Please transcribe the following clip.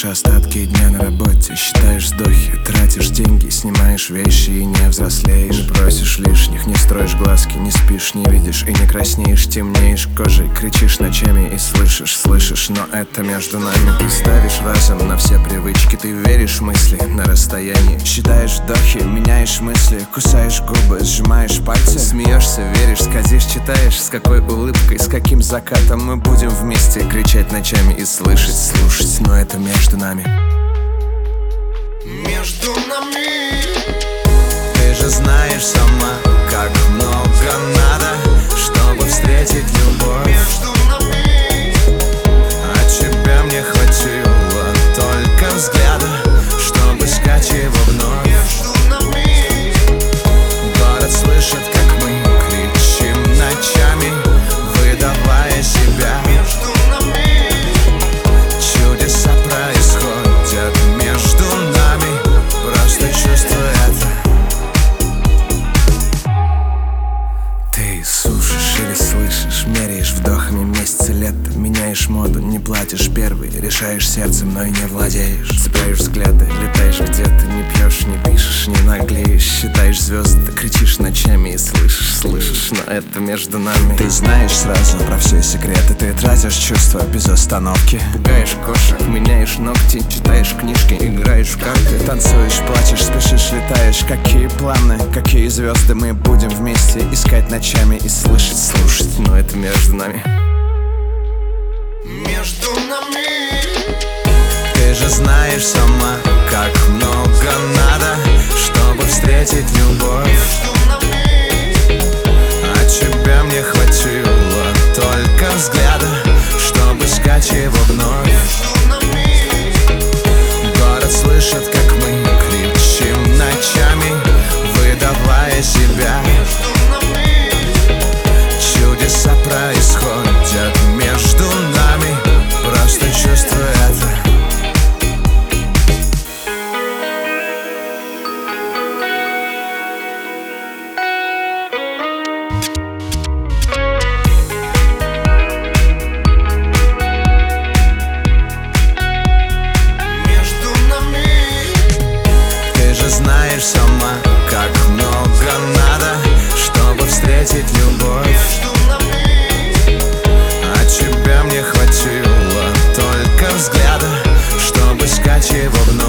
Считаешь остатки дня на работе, считаешь вздохи, тратишь деньги, снимаешь вещи и не взрослеешь. Не просишь лишних, не строишь глазки, не спишь, не видишь и не краснеешь. Темнеешь кожей, кричишь ночами и слышишь, но это между нами. Ты ставишь разом на все привычки, ты веришь в мысли на расстоянии. Считаешь вдохи, меняешь мысли, кусаешь губы, сжимаешь пальцы. Смеешься, веришь, скользишь, читаешь, с какой улыбкой, с каким закатом мы будем вместе кричать ночами и слышать, слушать, но это между нами. Между нами. Ты же знаешь сама, как много надо, чтобы встретить любовь. Между нами. А тебя мне хватило только взгляда, чтобы искать его вновь. Между нами. Город слышит, как мы кричим ночами, выдавая себя. Между нами. Чудеса происходят между нами, просто чувствуй это. Ты слушаешь или слышишь, меряешь вдохами месяцы, лета. Меняешь моду, не платишь первый, решаешь сердцем, но и не владеешь. Цепляешь взгляды, летаешь где-то, не пьешь, не дышишь, не наглеешь. Считаешь звезды, кричишь ночами и слышишь, но это между нами. Ты знаешь сразу про все секреты, ты тратишь чувства без остановки. Пугаешь кошек, меняешь ногти, читаешь книжки, играешь в карты. Танцуешь, плачешь, спешишь, летаешь. Какие планы, какие звезды, мы будем вместе искать ночами и слышать, слушать, но это между нами. Между нами. Ты же знаешь сама, как много надо, чтобы встретить любовь. Между нами. А тебя мне хватило только взгляда, чтобы искать его вновь. Между нами. Город слышит, как мы кричим ночами, выдавая себя. Между нами. Чудеса происходят между нами, просто чувствуй это. Между нами. Ты же знаешь сама, как много надо, чтобы встретить любовь. Между нами. А тебя мне хватило только взгляда, чтобы искать его вновь.